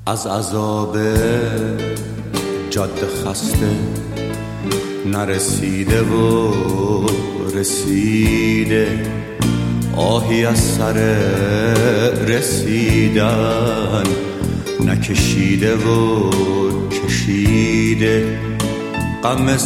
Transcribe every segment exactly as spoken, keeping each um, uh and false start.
از عذاب جاده خسته نرسیده و رسیده، آهی از سر رسیدن نکشیده و کشیده. غم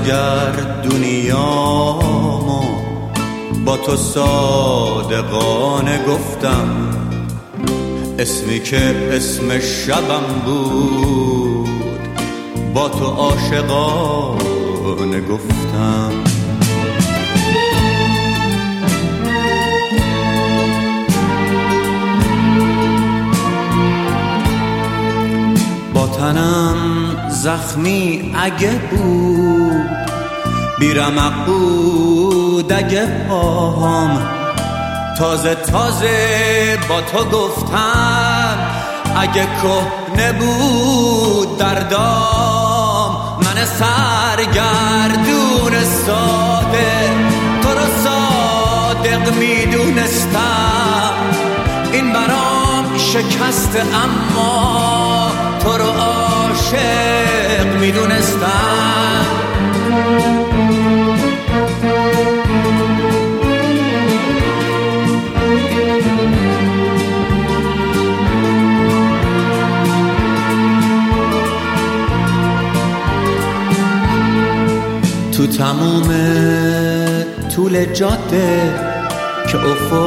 سرگردونیامو با تو صادقانه گفتم، اسمی که اسم شبم بود با تو عاشقانه گفتم. با تنم زخمی اگه بود، بیرمق بود اگه پاهام، تازه تازه با تو گفتم اگه کهنه بود دردام. من سرگردون ساده تو رو صادق میدونستم، این برام شکسته اما تو رو عاشق میدونستم. تو تموم طول جاده که افق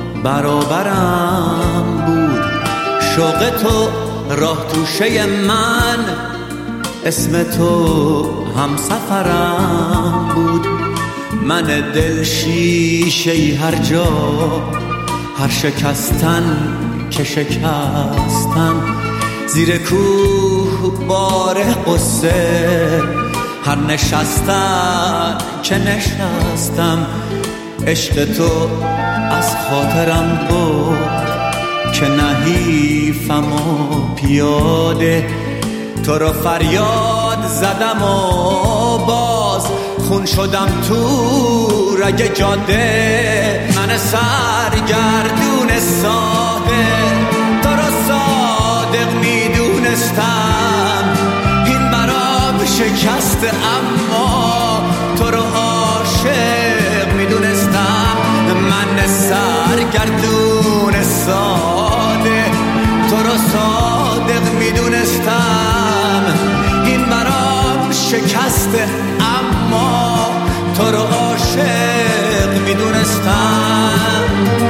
برابرم بود، شوق تو راه توشه من، اسم تو هم سفرم بود. من دل شیشه‌ای هر جا، هر شکستن که شکستم، زیر کوه بار قصه، هر نشستن که نشستم. عشق تو از خاطرم بود که نحیفم و پیاده، تو رو فریاد زدم و باز خون شدم تو رگ جاده. من سرگردون ساده تو رو صادق میدونستم، این برام شکسته اما تو رو عاشق میدونستم. من سرگردون ساده تو رو صادق میدونستم، این برام شکسته اما تو رو عاشق میدونستم.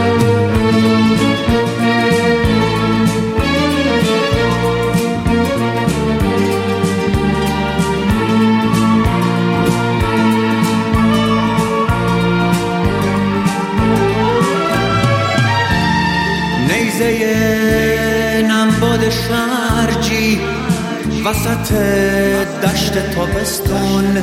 نمباد شرجی وسط دشت تابستون،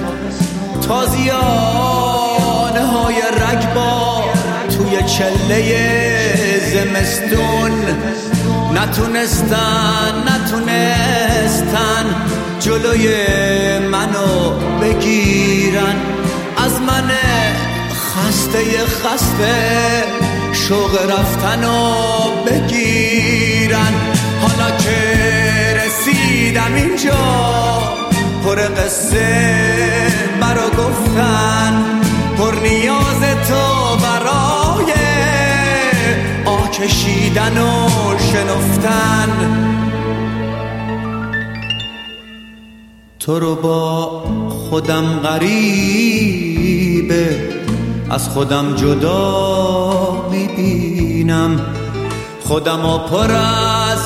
تازیانه های رگبار توی چله زمستون، نتونستن نتونستن جلوی منو بگیرن، از من خسته خسته شوق رفتنو بگیرن. حالا که رسیدم اینجا پر قصه برا گفتن، پر نیاز تو برای آه کشیدن و شنفتن. تو رو با خودم غریبه از خودم جدا میبینم، خودم و پر از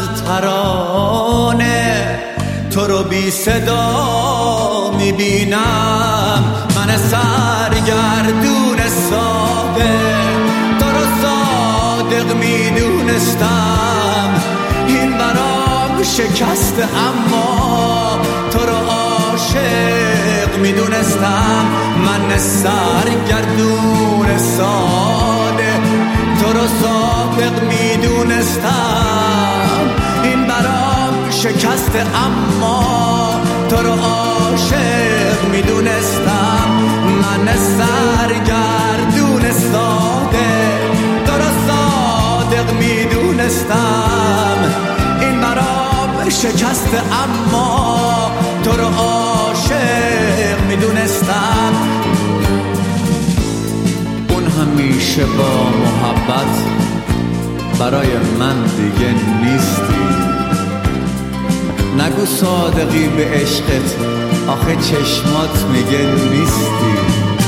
ترانه تو رو بی صدا میبینم. من سرگردون ساده تو رو صادق میدونستم، این برام شکسته اما تو رو عاشق میدونستم. من سرگردون ساده تو رو صادق میدونستم، این برام شکسته اما تو رو عاشق میدونستم. من سرگردون ساده تو رو صادق میدونستم، این برام شکسته اما تو رو عاشق میدونستم. اون همیشه با محبت برای من دیگه نیستی. نگو صادقی به عشقت، آخه چشمات میگه نیستی.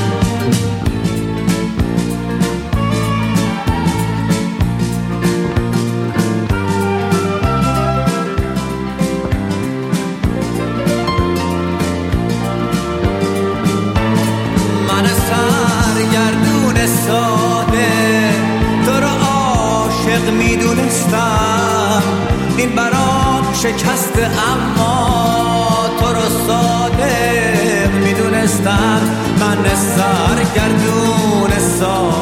من سرگردون ساده تو رو عاشق میدونستم. این برام شکسته اما تو رو صادق میدونستم. من سرگردون ساده